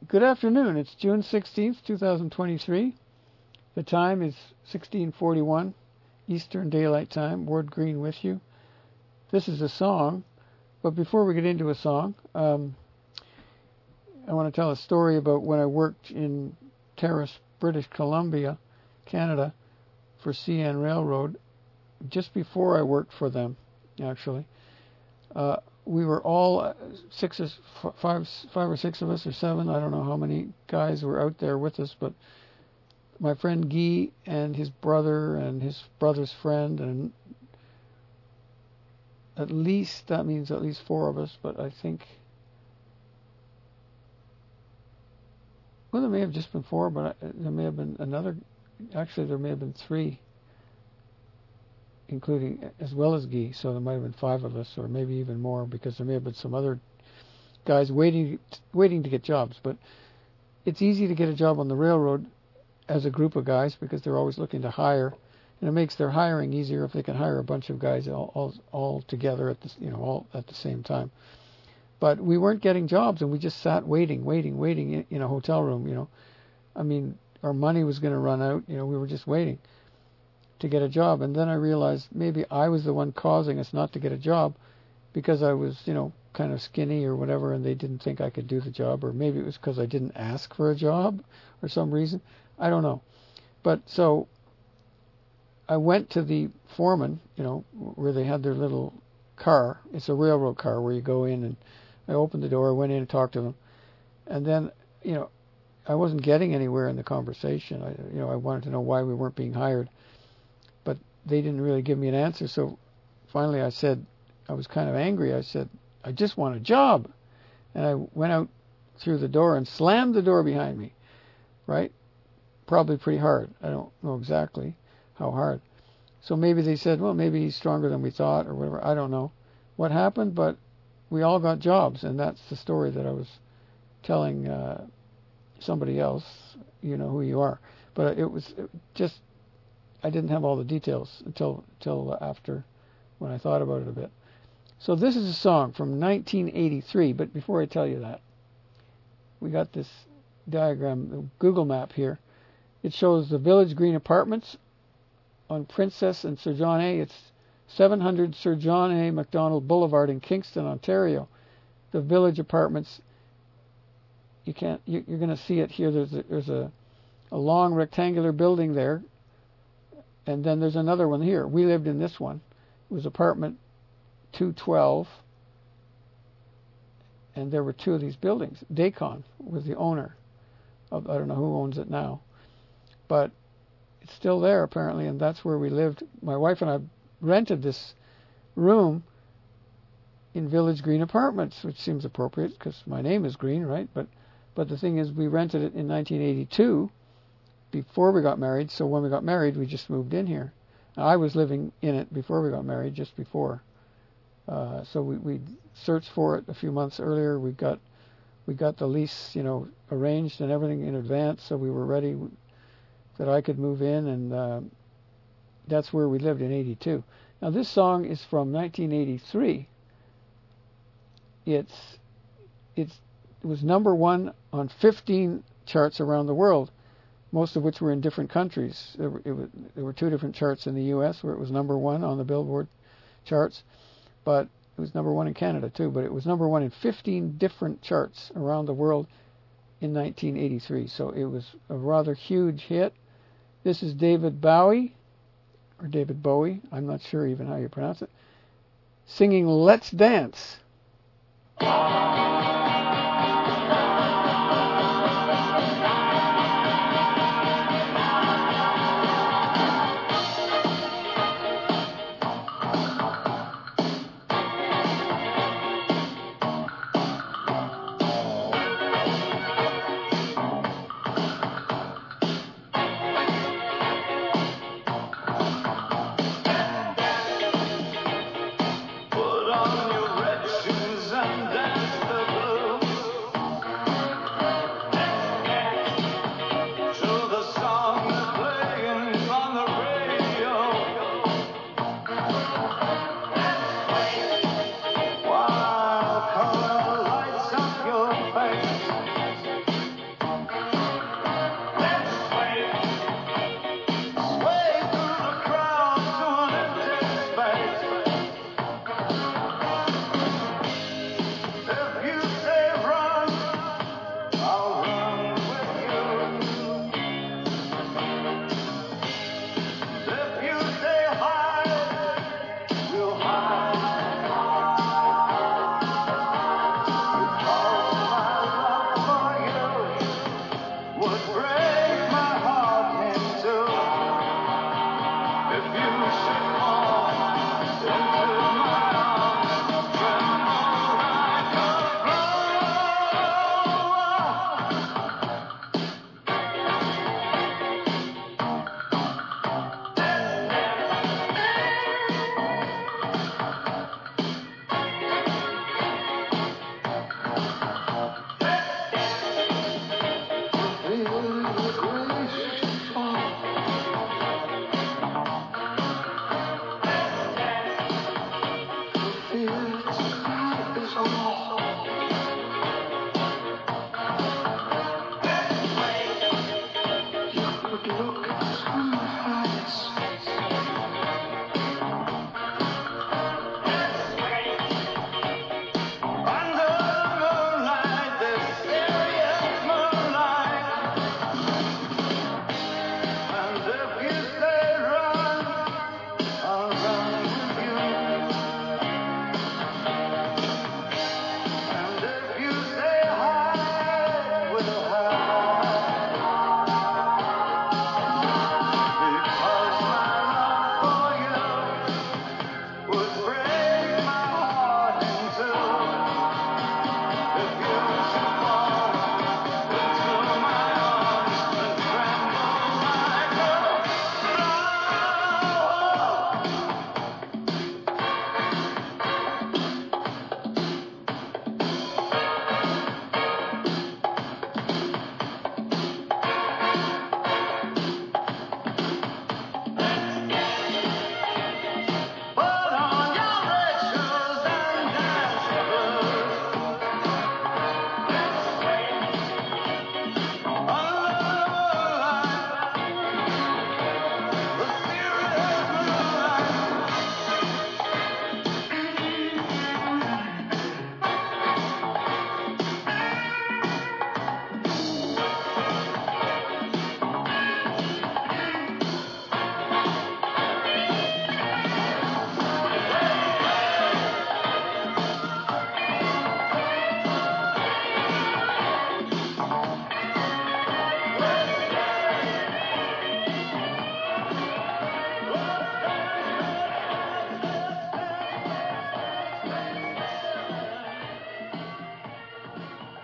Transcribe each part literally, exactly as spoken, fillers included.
Good afternoon. It's June sixteenth, two thousand twenty-three. The time is sixteen forty-one Eastern Daylight Time. Ward Green with you. This is a song, but before we get into a song, um, I want to tell a story about when I worked in Terrace, British Columbia, Canada, for C N Railroad. Just before I worked for them, actually, uh, we were all uh, six, five, five or six of us, or seven. I don't know how many guys were out there with us, but my friend Guy and his brother and his brother's friend, and at least that means at least four of us. But I think, well, there may have just been four, but I, there may have been another. Actually, there may have been three, including as well as Guy, so there might have been five of us, or maybe even more, because there may have been some other guys waiting waiting to get jobs. But it's easy to get a job on the railroad as a group of guys because they're always looking to hire, and it makes their hiring easier if they can hire a bunch of guys all all, all together at the you know all at the same time. But we weren't getting jobs, and we just sat waiting, waiting, waiting in, in a hotel room. You know, I mean, our money was going to run out. You know, we were just waiting to get a job. And then I realized maybe I was the one causing us not to get a job because I was, you know, kind of skinny or whatever, and they didn't think I could do the job, or maybe it was because I didn't ask for a job or some reason. I don't know. But so I went to the foreman, you know, where they had their little car. It's a railroad car where you go in, and I opened the door, I went in and talked to them. And then, you know, I wasn't getting anywhere in the conversation. I, you know, I wanted to know why we weren't being hired. But they didn't really give me an answer. So finally I said, I was kind of angry. I said, I just want a job. And I went out through the door and slammed the door behind me, right? Probably pretty hard. I don't know exactly how hard. So maybe they said, well, maybe he's stronger than we thought or whatever. I don't know what happened, but we all got jobs. And that's the story that I was telling uh, somebody else. You know who you are. But it was just, I didn't have all the details until until after, when I thought about it a bit. So this is a song from nineteen eighty-three, but before I tell you that, we got this diagram, the Google map here. It shows the Village Green Apartments on Princess and Sir John A. It's seven hundred Sir John A. Macdonald Boulevard in Kingston, Ontario. The Village Apartments, you can't, you, you're going to see it here. There's a, there's a, a long rectangular building there. And then there's another one here. We lived in this one. It was apartment two twelve. And there were two of these buildings. Dacon was the owner of, I don't know who owns it now. But it's still there apparently, and that's where we lived. My wife and I rented this room in Village Green Apartments, which seems appropriate because my name is Green, right? But but the thing is, we rented it in nineteen eighty-two. Before we got married, so when we got married, we just moved in here. Now, I was living in it before we got married, just before. Uh, so we, we searched for it a few months earlier. We got we got the lease, you know, arranged and everything in advance, so we were ready that I could move in, and uh, that's where we lived in eighty-two. Now, this song is from nineteen eighty-three. It's it's it was number one on fifteen charts around the world, most of which were in different countries. There were, it was, there were two different charts in the U S where it was number one on the Billboard charts, but it was number one in Canada too. But it was number one in fifteen different charts around the world in nineteen eighty-three. So it was a rather huge hit. This is David Bowie, or David Bowie, I'm not sure even how you pronounce it, singing Let's Dance. Put on your red shoes and dance the blues.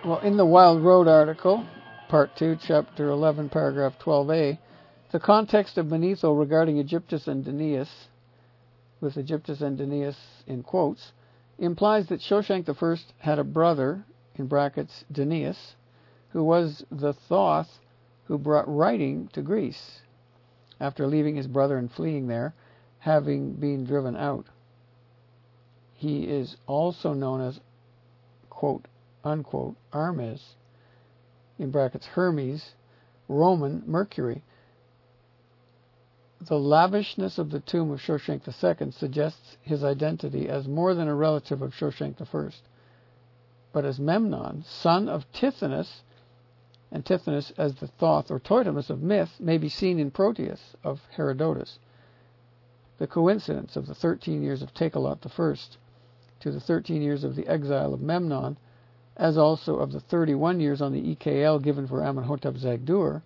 Well, in the Wild Road article, Part two, Chapter eleven, Paragraph twelve A, the context of Manetho regarding Egyptus and Danaus, with Egyptus and Danaus in quotes, implies that Shoshank the First had a brother, in brackets, Danaus, who was the Thoth who brought writing to Greece, after leaving his brother and fleeing there, having been driven out. He is also known as, quote, unquote, Hermes, in brackets, Hermes, Roman Mercury. The lavishness of the tomb of Shoshank the Second suggests his identity as more than a relative of Shoshank the First, but as Memnon, son of Tithonus, and Tithonus as the Thoth or Totimus of myth may be seen in Proteus of Herodotus. The coincidence of the thirteen years of Takelot the First to the thirteen years of the exile of Memnon, as also of the thirty-one years on the E K L given for Amenhotep Zagdur,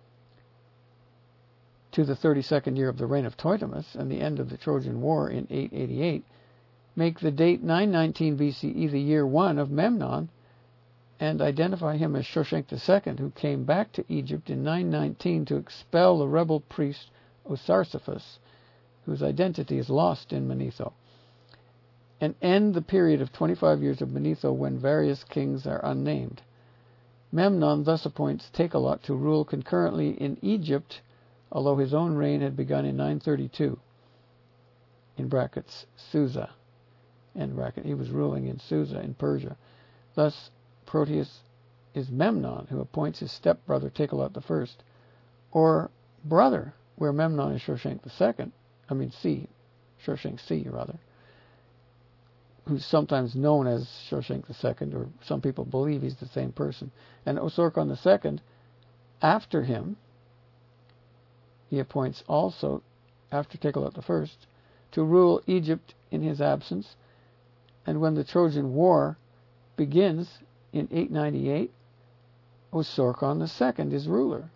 to the thirty-second year of the reign of Totimus and the end of the Trojan War in eight eighty-eight, make the date nine nineteen B C E the year one of Memnon, and identify him as Shoshank the Second, who came back to Egypt in nine nineteen to expel the rebel priest Osarsiphus, whose identity is lost in Manetho, and end the period of twenty-five years of Manetho when various kings are unnamed. Memnon thus appoints Takelot to rule concurrently in Egypt, although his own reign had begun in nine thirty-two, in brackets, Susa, end bracket. He was ruling in Susa in Persia. Thus, Proteus is Memnon, who appoints his stepbrother Takelot the First, or brother, where Memnon is Shoshank the Second, I mean C, Shoshank C, rather, who's sometimes known as Shoshank the Second, or some people believe he's the same person. And Osorkon the Second, after him, he appoints also, after Takelot the First, to rule Egypt in his absence, and when the Trojan War begins in eight ninety-eight, Osorkon the Second is ruler.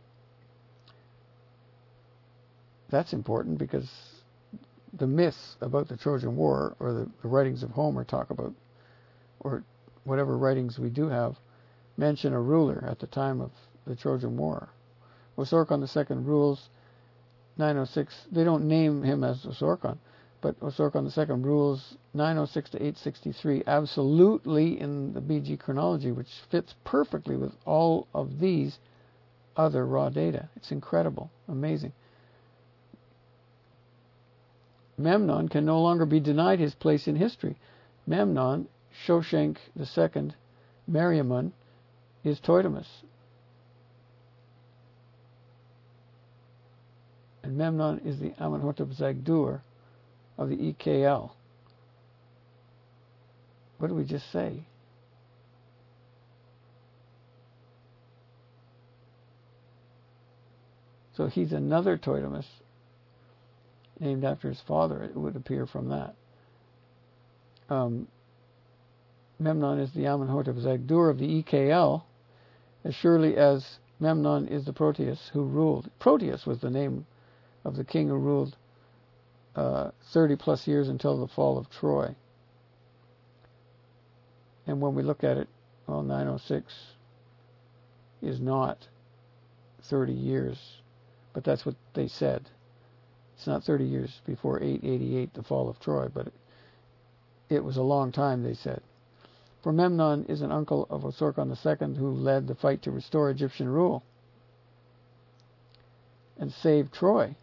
That's important because the myths about the Trojan War, or the, the writings of Homer talk about, or whatever writings we do have, mention a ruler at the time of the Trojan War. Osorkon the Second rules nine oh six. They don't name him as Osorkon, but Osorkon the Second rules nine oh six to eight sixty-three absolutely in the B G chronology, which fits perfectly with all of these other raw data. It's incredible, amazing. Memnon can no longer be denied his place in history. Memnon, Shoshank the Second, Meriamun, is Totimus. And Memnon is the Amenhotep Zagdur of the E K L. What did we just say? So he's another Totimus, named after his father, it would appear from that. Um, Memnon is the Amenhotep Zagdur of the E K L, as surely as Memnon is the Proteus who ruled. Proteus was the name of the king who ruled uh, thirty plus years until the fall of Troy. And when we look at it, well, nine oh six is not thirty years, but that's what they said. It's not thirty years before eight eighty-eight, the fall of Troy, but it, it was a long time, they said. For Memnon is an uncle of Osorkon the Second, who led the fight to restore Egyptian rule and save Troy.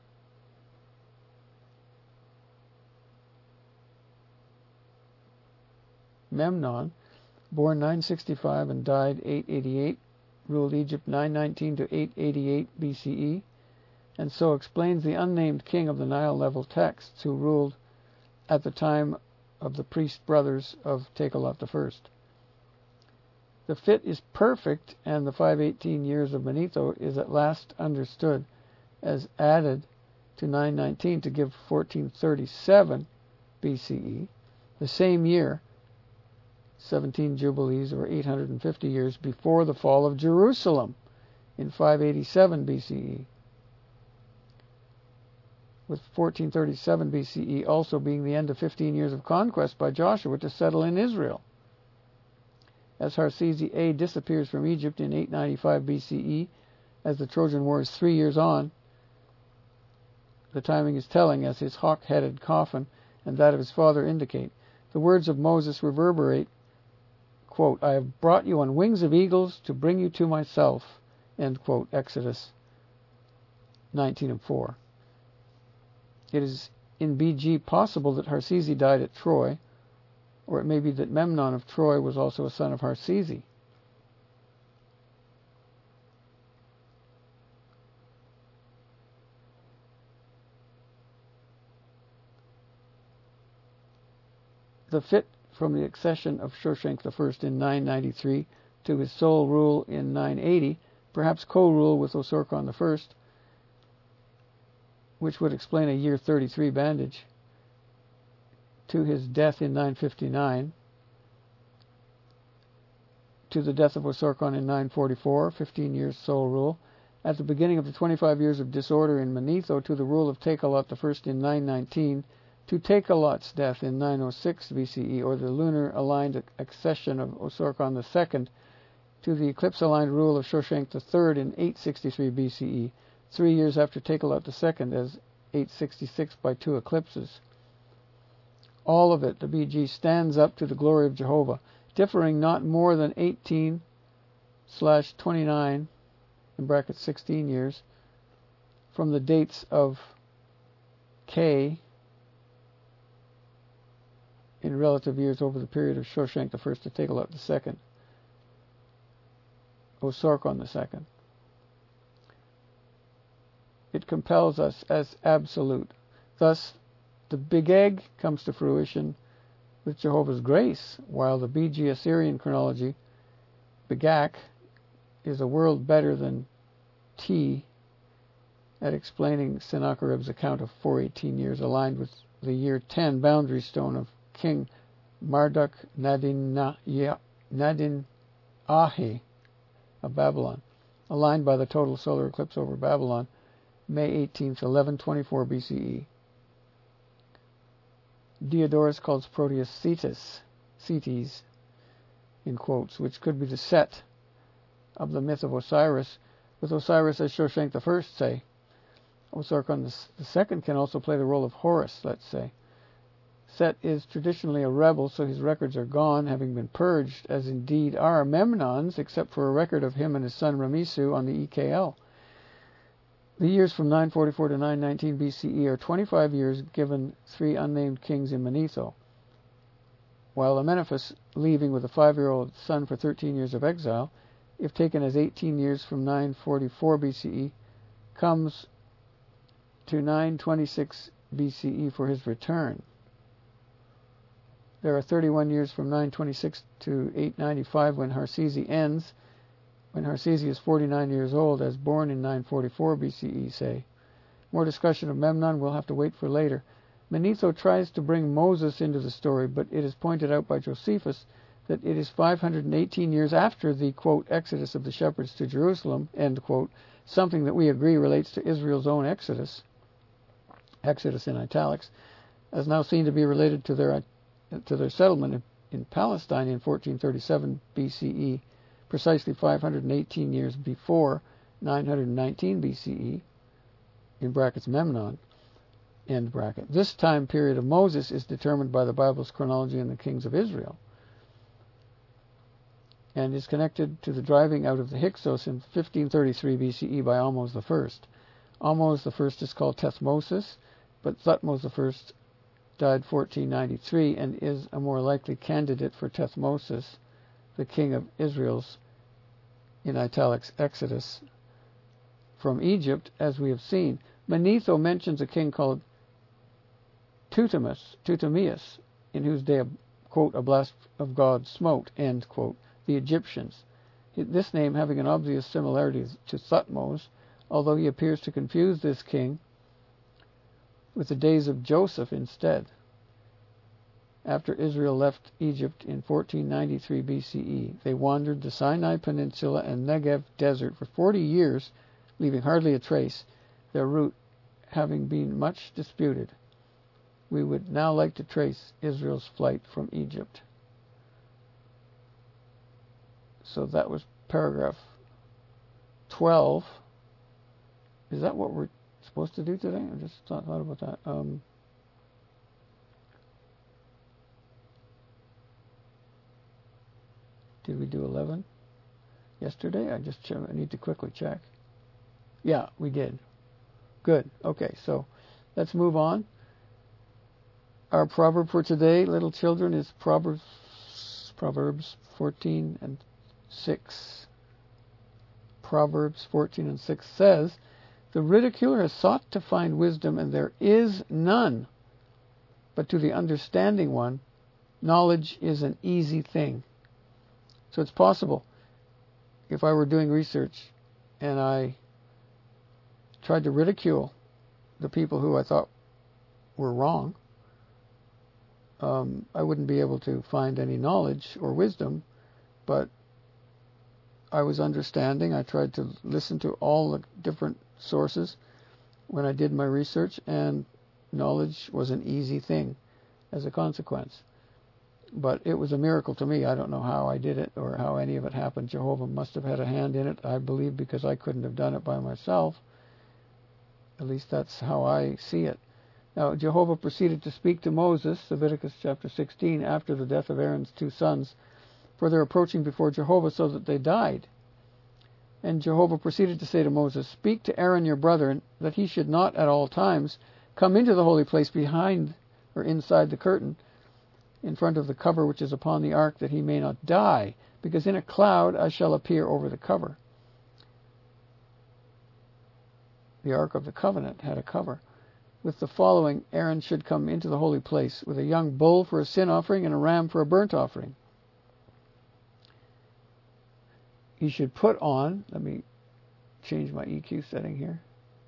Memnon, born nine sixty-five and died eight eighty-eight, ruled Egypt nine nineteen to eight eighty-eight B C E, and so explains the unnamed king of the Nile-level texts who ruled at the time of the priest brothers of Takelot the First. The fit is perfect, and the five eighteen years of Manetho is at last understood as added to nine nineteen to give fourteen thirty-seven B C E, the same year, seventeen jubilees or eight hundred fifty years before the fall of Jerusalem in five eighty-seven B C E. With fourteen thirty-seven B C E also being the end of fifteen years of conquest by Joshua to settle in Israel. as Harsizi A disappears from Egypt in eight ninety-five B C E, as the Trojan War is three years on. The timing is telling, as his hawk-headed coffin and that of his father indicate. The words of Moses reverberate, quote, I have brought you on wings of eagles to bring you to myself, end quote, Exodus nineteen and four. It is in B G possible that Harsizi died at Troy, or it may be that Memnon of Troy was also a son of Harsizi. The fit from the accession of Shoshenq the First in nine ninety-three to his sole rule in nine eighty, perhaps co-rule with Osorkon the First, which would explain a year thirty-three bandage, to his death in nine fifty-nine, to the death of Osorkon in nine forty-four, fifteen years sole rule, at the beginning of the twenty-five years of disorder in Manetho, to the rule of Takelot the First in nine nineteen, to Takelot's death in nine oh six B C E, or the lunar-aligned accession of Osorkon the Second, to the eclipse-aligned rule of Shoshenq the Third in eight sixty-three B C E, three years after Takelot the Second, as eight sixty-six by two eclipses. All of it, the B G, stands up to the glory of Jehovah, differing not more than eighteen slash twenty-nine, in brackets sixteen years, from the dates of K in relative years over the period of Shoshenq the First to Takelot the Second, Osorkon the Second. It compels us as absolute. Thus, the big egg comes to fruition with Jehovah's grace, while the B G Assyrian chronology, Begak, is a world better than T at explaining Sennacherib's account of four hundred eighteen years, aligned with the year ten boundary stone of King Marduk Nadin-Ahi of Babylon, aligned by the total solar eclipse over Babylon, May eighteenth, eleven twenty-four B C E. Diodorus calls Proteus Cetus, Cetes, in quotes, which could be the Set of the myth of Osiris, with Osiris as Shoshenq the First, say. Osorkon the Second can also play the role of Horus, let's say. Set is traditionally a rebel, so his records are gone, having been purged, as indeed are Memnon's, except for a record of him and his son Ramisu on the E K L. The years from nine forty-four to nine nineteen B C E are twenty-five years given three unnamed kings in Manetho, while Amenephus, leaving with a five-year-old son for thirteen years of exile, if taken as eighteen years from nine forty-four B C E, comes to nine twenty-six B C E for his return. There are thirty-one years from nine twenty-six to eight ninety-five when Harsizi ends, when Harsizi is forty-nine years old, as born in nine forty-four B C E, say. More discussion of Memnon we'll have to wait for later. Manetho tries to bring Moses into the story, but it is pointed out by Josephus that it is five hundred eighteen years after the, quote, exodus of the shepherds to Jerusalem, end quote, something that we agree relates to Israel's own exodus, exodus in italics, as now seen to be related to their to their settlement in, in Palestine in fourteen thirty-seven B C E, precisely five hundred eighteen years before nine hundred nineteen B C E, in brackets Memnon, end bracket. This time period of Moses is determined by the Bible's chronology in the kings of Israel, and is connected to the driving out of the Hyksos in fifteen thirty-three B C E by Ahmose the First. Ahmose the First is called Thutmose, but Thutmose the First died fourteen ninety-three and is a more likely candidate for Thutmose, the king of Israel's, in italics, exodus from Egypt, as we have seen. Manetho mentions a king called Tutamus, Tutamius, in whose day, quote, a blast of God smote, end quote, the Egyptians. This name having an obvious similarity to Thutmose, although he appears to confuse this king with the days of Joseph instead, after Israel left Egypt in fourteen ninety-three B C E. They wandered the Sinai Peninsula and Negev Desert for forty years, leaving hardly a trace, their route having been much disputed. We would now like to trace Israel's flight from Egypt. So that was paragraph twelve. Is that what we're supposed to do today? I just thought, thought about that. Um, did we do eleven yesterday? I just ch- I need to quickly check. Yeah, we did. Good. Okay, so let's move on. Our proverb for today, little children, is Proverbs Proverbs fourteen and six. Proverbs fourteen and six says, "The ridiculer has sought to find wisdom, and there is none. But to the understanding one, knowledge is an easy thing." So it's possible, if I were doing research and I tried to ridicule the people who I thought were wrong, um, I wouldn't be able to find any knowledge or wisdom, but I was understanding. I tried to listen to all the different sources when I did my research, and knowledge was an easy thing as a consequence. But it was a miracle to me. I don't know how I did it or how any of it happened. Jehovah must have had a hand in it, I believe, because I couldn't have done it by myself. At least that's how I see it. Now, Jehovah proceeded to speak to Moses, Leviticus chapter sixteen, after the death of Aaron's two sons, for they're approaching before Jehovah so that they died. And Jehovah proceeded to say to Moses, "Speak to Aaron your brother, that he should not at all times come into the holy place behind or inside the curtain, in front of the cover which is upon the ark, that he may not die, because in a cloud I shall appear over the cover." The Ark of the Covenant had a cover. With the following, Aaron should come into the holy place with a young bull for a sin offering and a ram for a burnt offering. He should put on, let me change my E Q setting here.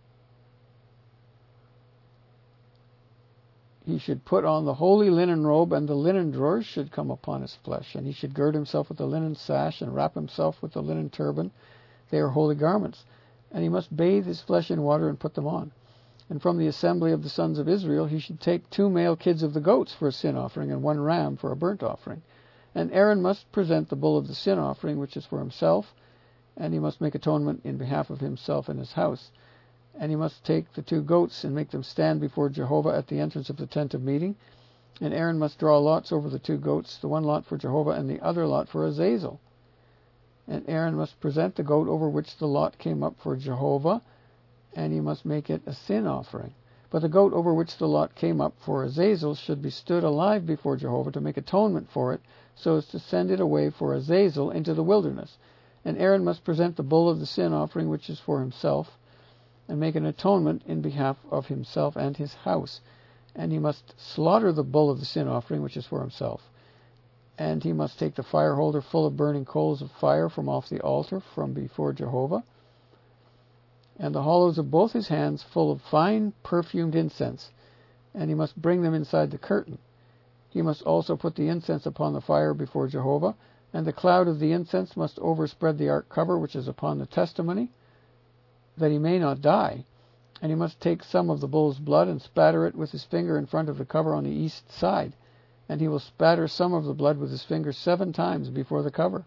He should put on the holy linen robe, and the linen drawers should come upon his flesh. And he should gird himself with the linen sash and wrap himself with the linen turban. They are holy garments. And he must bathe his flesh in water and put them on. And from the assembly of the sons of Israel he should take two male kids of the goats for a sin offering and one ram for a burnt offering. And Aaron must present the bull of the sin offering, which is for himself, and he must make atonement in behalf of himself and his house. And he must take the two goats and make them stand before Jehovah at the entrance of the tent of meeting. And Aaron must draw lots over the two goats, the one lot for Jehovah and the other lot for Azazel. And Aaron must present the goat over which the lot came up for Jehovah, and he must make it a sin offering. But the goat over which the lot came up for Azazel should be stood alive before Jehovah to make atonement for it, so as to send it away for Azazel into the wilderness. And Aaron must present the bull of the sin offering, which is for himself, and make an atonement in behalf of himself and his house. And he must slaughter the bull of the sin offering, which is for himself. And he must take the fire holder full of burning coals of fire from off the altar from before Jehovah, and the hollows of both his hands full of fine perfumed incense, and he must bring them inside the curtain. He must also put the incense upon the fire before Jehovah, and the cloud of the incense must overspread the ark cover which is upon the testimony, that he may not die. And he must take some of the bull's blood and spatter it with his finger in front of the cover on the east side. And he will spatter some of the blood with his finger seven times before the cover.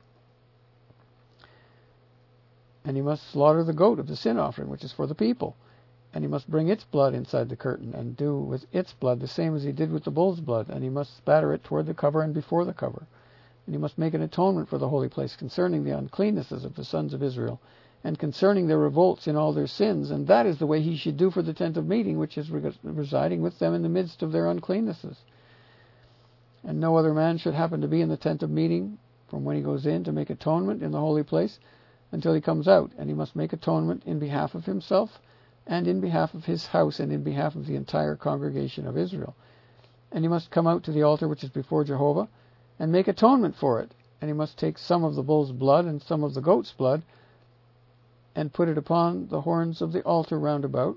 And he must slaughter the goat of the sin offering, which is for the people. And he must bring its blood inside the curtain, and do with its blood the same as he did with the bull's blood. And he must spatter it toward the cover and before the cover. And he must make an atonement for the holy place concerning the uncleannesses of the sons of Israel, and concerning their revolts in all their sins. And that is the way he should do for the tent of meeting, which is re- residing with them in the midst of their uncleannesses. And no other man should happen to be in the tent of meeting from when he goes in to make atonement in the holy place until he comes out. And he must make atonement in behalf of himself and in behalf of his house and in behalf of the entire congregation of Israel. And he must come out to the altar which is before Jehovah and make atonement for it. And he must take some of the bull's blood and some of the goat's blood and put it upon the horns of the altar round about.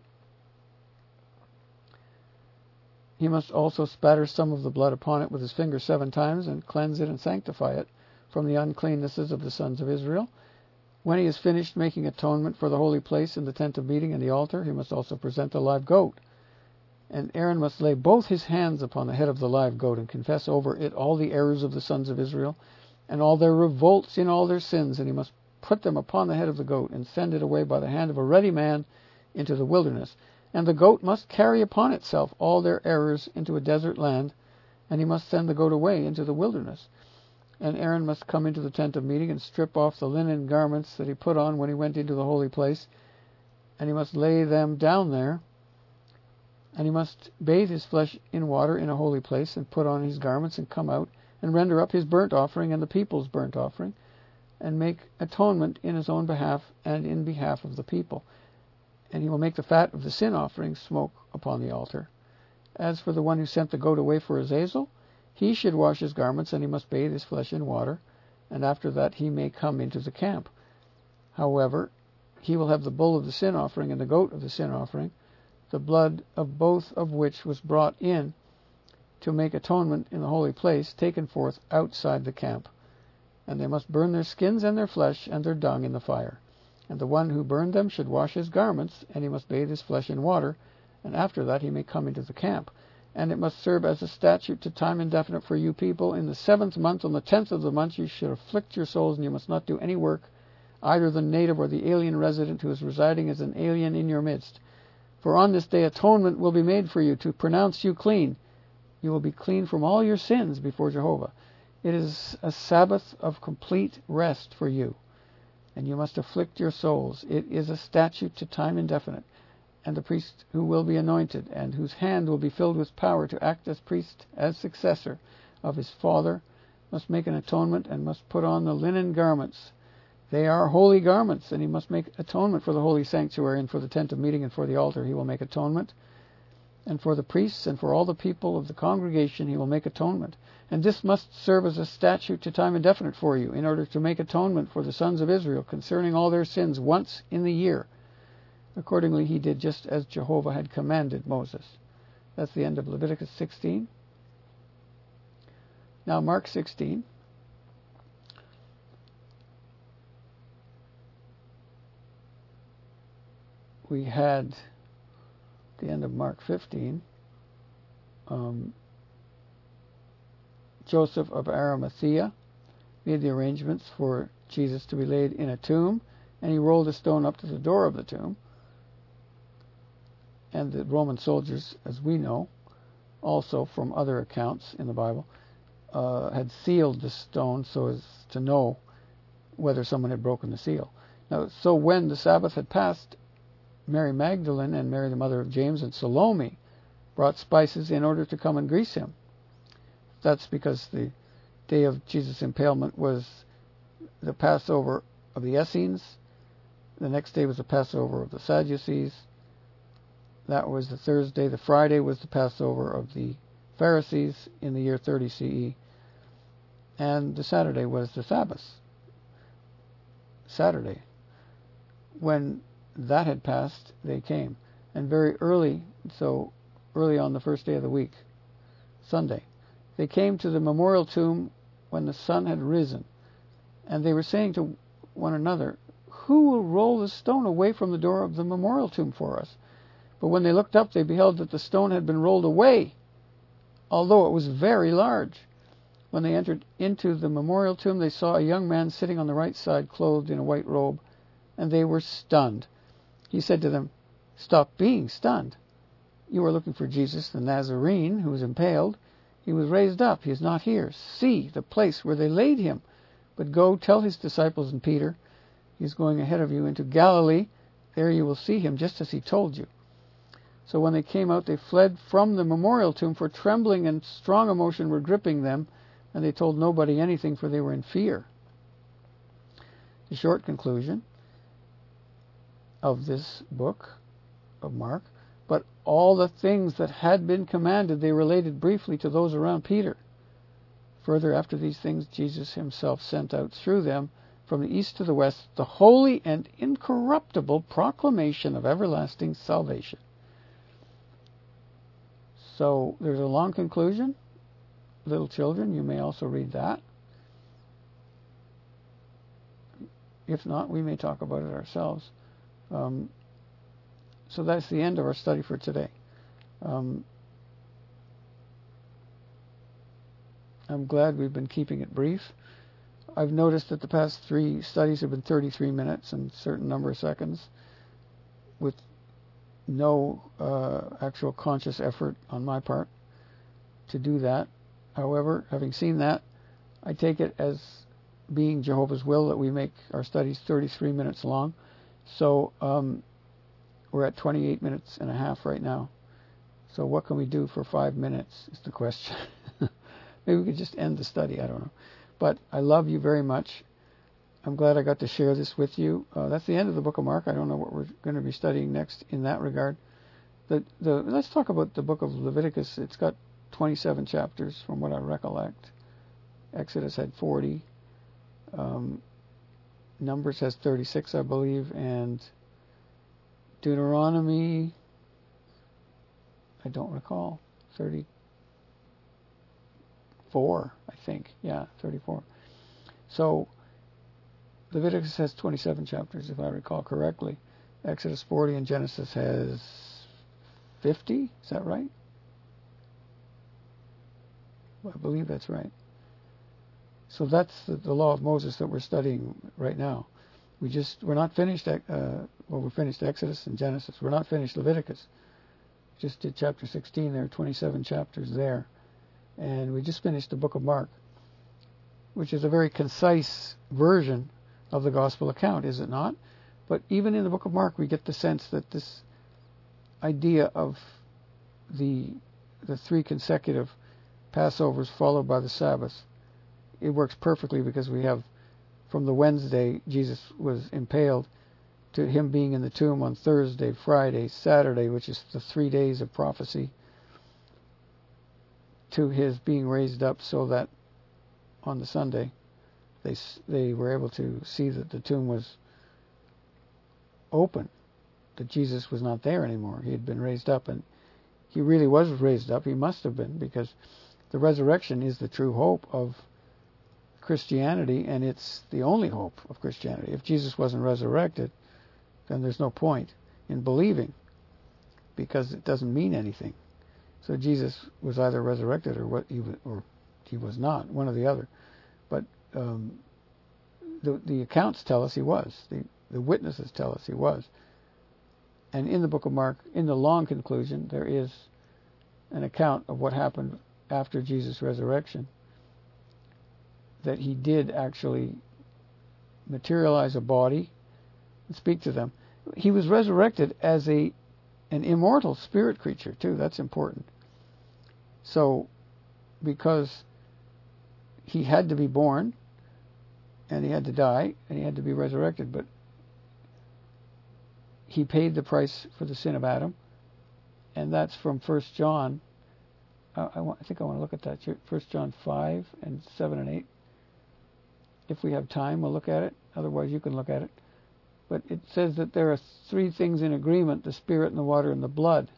He must also spatter some of the blood upon it with his finger seven times, and cleanse it and sanctify it from the uncleannesses of the sons of Israel. When he has finished making atonement for the holy place in the tent of meeting and the altar, he must also present a live goat. And Aaron must lay both his hands upon the head of the live goat and confess over it all the errors of the sons of Israel, and all their revolts in all their sins, and he must put them upon the head of the goat, and send it away by the hand of a ready man into the wilderness. And the goat must carry upon itself all their errors into a desert land, and he must send the goat away into the wilderness. And Aaron must come into the tent of meeting and strip off the linen garments that he put on when he went into the holy place, and he must lay them down there, and he must bathe his flesh in water in a holy place, and put on his garments, and come out, and render up his burnt offering and the people's burnt offering, and make atonement in his own behalf and in behalf of the people. And he will make the fat of the sin offering smoke upon the altar. As for the one who sent the goat away for Azazel, he should wash his garments, and he must bathe his flesh in water, and after that he may come into the camp. However, he will have the bull of the sin offering and the goat of the sin offering, the blood of both of which was brought in to make atonement in the holy place, taken forth outside the camp. And they must burn their skins and their flesh and their dung in the fire. And the one who burned them should wash his garments, and he must bathe his flesh in water, and after that he may come into the camp. And it must serve as a statute to time indefinite for you people. In the seventh month, on the tenth of the month, you should afflict your souls, and you must not do any work, either the native or the alien resident who is residing as an alien in your midst. For on this day atonement will be made for you, to pronounce you clean. You will be clean from all your sins before Jehovah. It is a Sabbath of complete rest for you, and you must afflict your souls. It is a statute to time indefinite. And the priest who will be anointed, and whose hand will be filled with power to act as priest, as successor of his father, must make an atonement, and must put on the linen garments. They are holy garments, and he must make atonement for the holy sanctuary, and for the tent of meeting, and for the altar he will make atonement. And for the priests, and for all the people of the congregation he will make atonement. And this must serve as a statute to time indefinite for you, in order to make atonement for the sons of Israel concerning all their sins once in the year. Accordingly he did just as Jehovah had commanded Moses. That's the end of Leviticus sixteen. Now Mark sixteen. We had the end of Mark fifteen. Um, Joseph of Arimathea made the arrangements for Jesus to be laid in a tomb, and he rolled a stone up to the door of the tomb. And the Roman soldiers, as we know, also from other accounts in the Bible, uh, had sealed the stone so as to know whether someone had broken the seal. Now, so when the Sabbath had passed, Mary Magdalene and Mary the mother of James and Salome brought spices in order to come and grease him. That's because the day of Jesus' impalement was the Passover of the Essenes. The next day was the Passover of the Sadducees. That was the Thursday. The Friday was the Passover of the Pharisees in the year thirty C E. And the Saturday was the Sabbath. Saturday. When that had passed, they came. And very early, so early on the first day of the week, Sunday, they came to the memorial tomb when the sun had risen. And they were saying to one another, "Who will roll the stone away from the door of the memorial tomb for us?" But when they looked up, they beheld that the stone had been rolled away, although it was very large. When they entered into the memorial tomb, they saw a young man sitting on the right side, clothed in a white robe, and they were stunned. He said to them, "Stop being stunned. You are looking for Jesus the Nazarene, who was impaled. He was raised up. He is not here. See the place where they laid him. But go tell his disciples and Peter, he is going ahead of you into Galilee. There you will see him, just as he told you." So when they came out, they fled from the memorial tomb, for trembling and strong emotion were gripping them, and they told nobody anything, for they were in fear. The short conclusion of this book of Mark: but all the things that had been commanded they related briefly to those around Peter. Further, after these things, Jesus himself sent out through them from the east to the west the holy and incorruptible proclamation of everlasting salvation. So there's a long conclusion. Little children, you may also read that. If not, we may talk about it ourselves. Um, so that's the end of our study for today. Um, I'm glad we've been keeping it brief. I've noticed that the past three studies have been thirty-three minutes and a certain number of seconds with no uh, actual conscious effort on my part to do that. However, having seen that, I take it as being Jehovah's will that we make our studies thirty-three minutes long. So um, we're at twenty-eight minutes and a half right now. So what can we do for five minutes is the question. Maybe we could just end the study. I don't know. But I love you very much. I'm glad I got to share this with you. Uh, that's the end of the book of Mark. I don't know what we're going to be studying next in that regard. The, the, let's talk about the book of Leviticus. It's got twenty-seven chapters from what I recollect. Exodus had forty. Um, Numbers has thirty-six, I believe. And Deuteronomy, I don't recall. thirty-four, I think. Yeah, thirty-four. So Leviticus has twenty-seven chapters, if I recall correctly. Exodus forty and Genesis has fifty. Is that right? Well, I believe that's right. So that's the, the law of Moses that we're studying right now. We just we're not finished. Uh, well, we finished Exodus and Genesis. We're not finished Leviticus. Just did chapter sixteen. There are twenty-seven chapters there, and we just finished the book of Mark, which is a very concise version of the gospel account, is it not? But even in the book of Mark, we get the sense that this idea of the the three consecutive Passovers followed by the Sabbath, it works perfectly because we have from the Wednesday Jesus was impaled to him being in the tomb on Thursday, Friday, Saturday, which is the three days of prophecy, to his being raised up so that on the Sunday they they were able to see that the tomb was open, that Jesus was not there anymore. He had been raised up, and he really was raised up. He must have been, because the resurrection is the true hope of Christianity, and it's the only hope of Christianity. If Jesus wasn't resurrected, then there's no point in believing, because it doesn't mean anything. So Jesus was either resurrected or what he was, or he was not, one or the other. But um, the the accounts tell us he was. The the witnesses tell us he was. And in the book of Mark, in the long conclusion, there is an account of what happened after Jesus' resurrection, that he did actually materialize a body and speak to them. He was resurrected as a an immortal spirit creature too. That's important. So, because he had to be born, and he had to die, and he had to be resurrected, but he paid the price for the sin of Adam, and that's from First John. Uh, I, want, I think I want to look at that. First John five and seven and eight. If we have time, we'll look at it. Otherwise, you can look at it. But it says that there are three things in agreement: the Spirit, and the water, and the blood.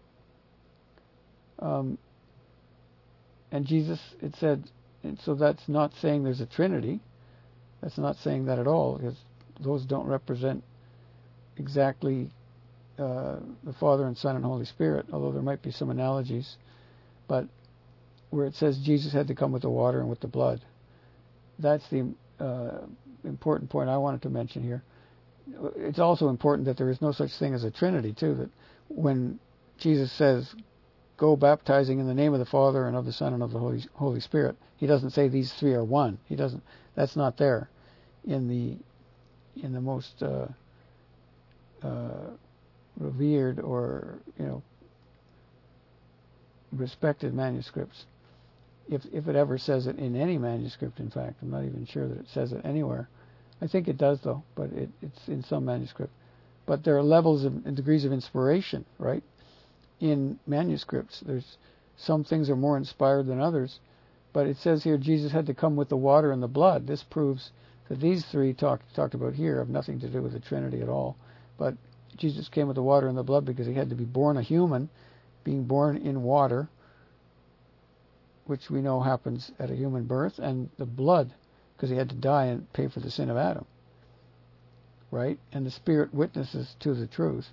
Um, and Jesus, it said, and so that's not saying there's a Trinity. That's not saying that at all, because those don't represent exactly uh, the Father and Son and Holy Spirit, although there might be some analogies. But where it says Jesus had to come with the water and with the blood, that's the uh, important point I wanted to mention here. It's also important that there is no such thing as a Trinity, too, that when Jesus says, go baptizing in the name of the Father and of the Son and of the Holy, Holy Spirit, he doesn't say these three are one. He doesn't. That's not there in the in the most uh, uh, revered or, you know, respected manuscripts. If if it ever says it in any manuscript, in fact, I'm not even sure that it says it anywhere. I think it does, though, but it, it's in some manuscript. But there are levels of, and degrees of inspiration, right? In manuscripts, there's some things are more inspired than others. But it says here Jesus had to come with the water and the blood. This proves that these three talk, talked about here have nothing to do with the Trinity at all. But Jesus came with the water and the blood because he had to be born a human, being born in water, which we know happens at a human birth, and the blood, because he had to die and pay for the sin of Adam. Right? And the Spirit witnesses to the truth.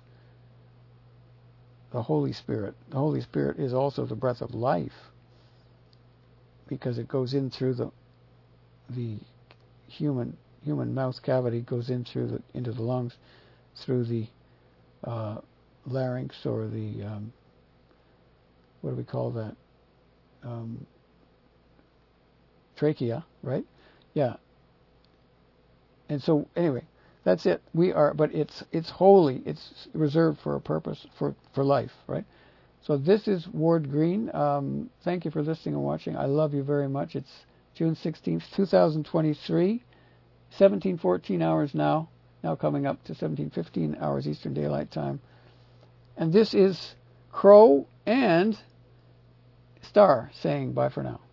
The Holy Spirit. The Holy Spirit is also the breath of life, because it goes in through the the human human mouth cavity goes in through the into the lungs through the uh, larynx or the um, what do we call that? Um, trachea, right? Yeah. And so anyway, that's it. We are, but it's it's holy. It's reserved for a purpose, for for life, right? So this is Ward Green. Um, thank you for listening and watching. I love you very much. It's June sixteenth, two thousand twenty-three, seventeen fourteen hours now, now coming up to seventeen fifteen hours Eastern Daylight Time. And this is Crow and Star saying bye for now.